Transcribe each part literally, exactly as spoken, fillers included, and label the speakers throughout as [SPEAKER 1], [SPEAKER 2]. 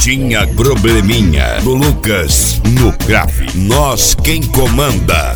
[SPEAKER 1] Tinha probleminha no Lucas, no grave. Nós quem comanda.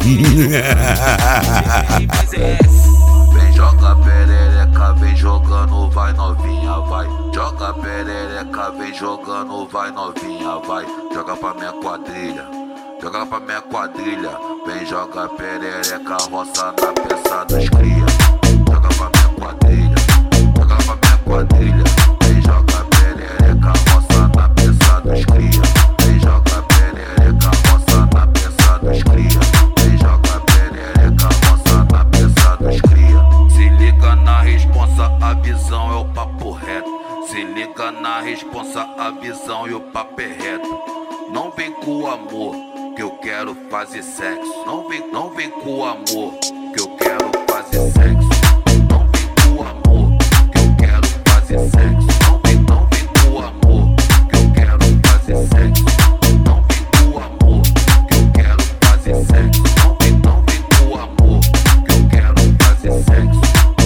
[SPEAKER 2] Vem joga perereca, vem jogando, vai novinha, vai. Joga perereca, vem jogando, vai novinha, vai. Joga pra minha quadrilha, joga pra minha quadrilha. Vem joga perereca, roça na peça dos cria. Joga pra minha quadrilha, joga pra minha quadrilha. Vem joga perereca, roça na peça dos cria. Vem joga perereca, roça na peça dos cria. Vem joga perereca, roça na peça dos cria. Se liga na responsa, a visão é o papo reto. Se liga na responsa, a visão e o papo é reto. Não vem com o amor, que eu quero fazer sexo. Não vem, não vem com o amor, que eu quero fazer sexo. Não vem com o amor, que eu quero fazer sexo. Não vem, não vem com o amor, que eu quero fazer sexo. Não vem com o amor, que eu quero fazer sexo. Não vem, não vem com o amor, que eu quero fazer sexo.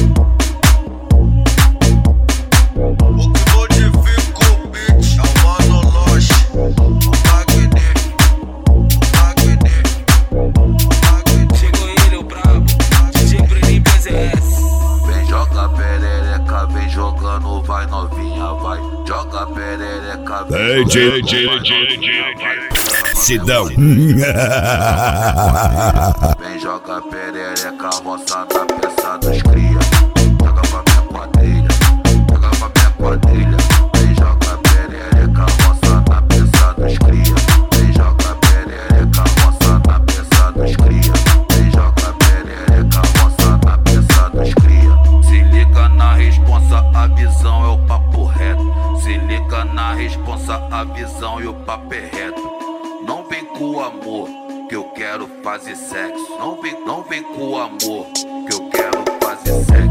[SPEAKER 3] O que modifica o beat é o Mano Loche, o Magnífico, o Magnífico.
[SPEAKER 4] Chegou ele, o brabo, D J Bruninho P Z S.
[SPEAKER 2] Vem joga perereca, vem jogando, vai novinha, vai. Joga perereca, vem
[SPEAKER 1] D J,
[SPEAKER 2] jogando,
[SPEAKER 1] D J,
[SPEAKER 2] vai novinha, vai.
[SPEAKER 1] Sidão.
[SPEAKER 2] Vem joga perereca, roça na peça dos cria. Joga pra minha quadrilha, joga pra minha quadrilha. Vem joga perereca, roça na peça dos cria. Vem joga perereca, roça na peça dos cria. Vem joga perereca, roça na peça dos cria. Se liga na responsa, a visão é o papo reto. Se liga na responsa, a visão e o papo é reto. Não vem com o amor, que eu quero fazer sexo. Não vem, não vem com o amor, que eu quero fazer sexo.